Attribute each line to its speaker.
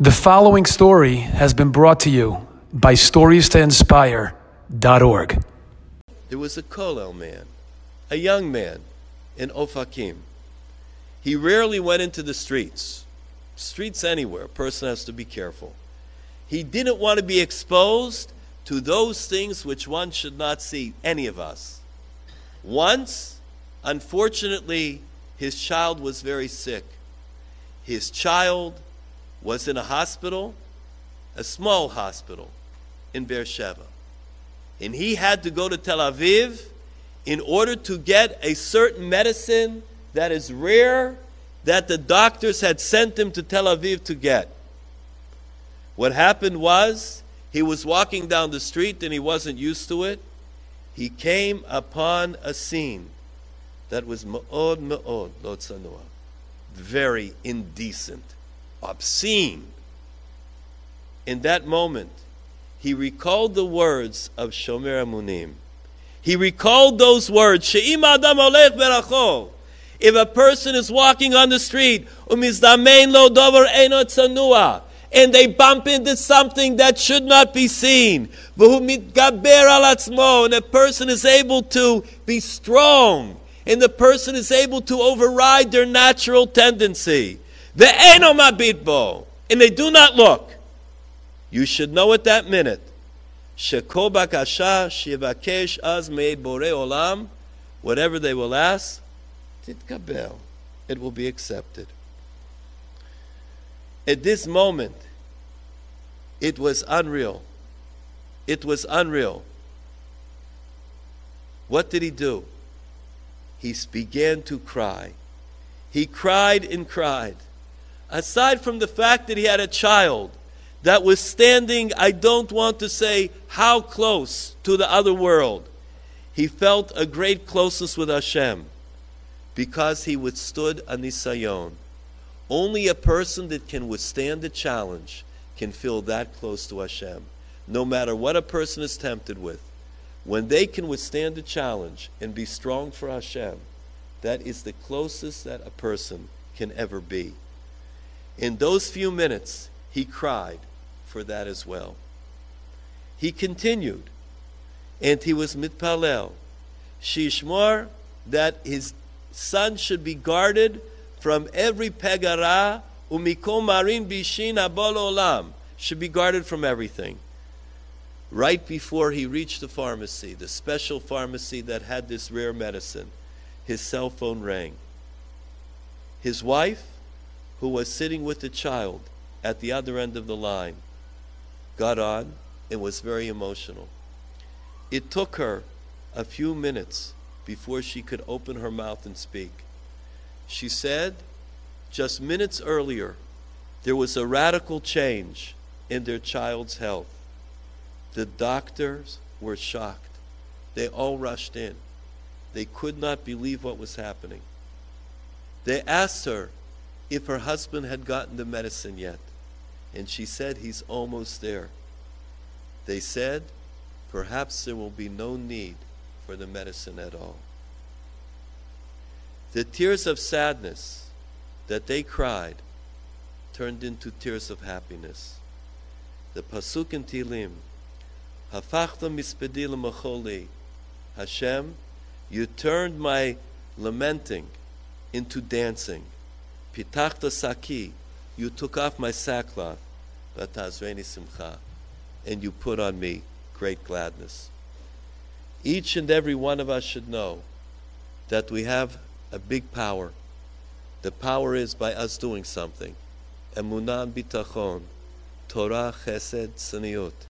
Speaker 1: The following story has been brought to you by StoriesToInspire.org.
Speaker 2: There was a kollel man, a young man in Ofakim. He rarely went into the streets. Streets anywhere, a person has to be careful. He didn't want to be exposed to those things which one should not see, any of us. Once, unfortunately, his child was very sick. His child was in a hospital, a small hospital in Beersheba. And he had to go to Tel Aviv in order to get a certain medicine that is rare that the doctors had sent him to Tel Aviv to get. What happened was, he was walking down the street and he wasn't used to it. He came upon a scene that was me'od me'od lo tzanua, very indecent, obscene. In that moment, he recalled the words of Shomer Amunim. He recalled those words, She'im adam olech beracho. If a person is walking on the street, umizdamein lo dover eino tzanua, and they bump into something that should not be seen, v'hu mitgaber al atzmo, and a person is able to be strong, and the person is able to override their natural tendency, ve'eino mabit bo, and they do not look, you should know at that minute, sheko bakasha shivakesh az meid borei olam, whatever they will ask, titkabel, it will be accepted. At this moment, it was unreal. It was unreal. What did he do? He began to cry. He cried and cried. Aside from the fact that he had a child that was standing, I don't want to say how close to the other world, he felt a great closeness with Hashem because he withstood a nisayon. Only a person that can withstand the challenge can feel that close to Hashem. No matter what a person is tempted with, when they can withstand the challenge and be strong for Hashem, that is the closest that a person can ever be. In those few minutes, he cried for that as well. He continued, and he was mitpalel, shishmor, that his son should be guarded from every pegara, umikom marin bishin abol olam, should be guarded from everything. Right before he reached the pharmacy, the special pharmacy that had this rare medicine, his cell phone rang. His wife, who was sitting with the child at the other end of the line, got on and was very emotional. It took her a few minutes before she could open her mouth and speak. She said, just minutes earlier, there was a radical change in their child's health. The doctors were shocked. They all rushed in. They could not believe what was happening. They asked her if her husband had gotten the medicine yet, and she said he's almost there. They said, perhaps there will be no need for the medicine at all. The tears of sadness that they cried turned into tears of happiness. The pasuk in Tehillim, Hafachta mispedi l'macholi, Hashem, you turned my lamenting into dancing. Pitachta saki, you took off my sackcloth, v'tazreni simcha, and you put on me great gladness. Each and every one of us should know that we have a big power. The power is by us doing something. Emunah bitachon, Torah, Chesed, Tzniut.